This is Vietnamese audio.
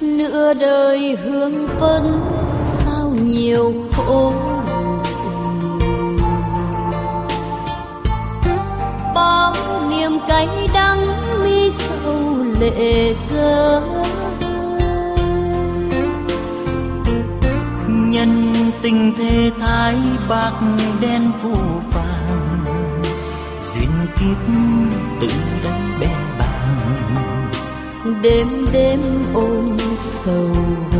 nửa đời hương phấn sao nhiều khổ, bao niềm cay đắng mi sầu lệ rơi. Nhân tình thế thái bạc đen phù phàng, duyên kiếp tự đánh bén bàng. Đêm đêm ôm sầu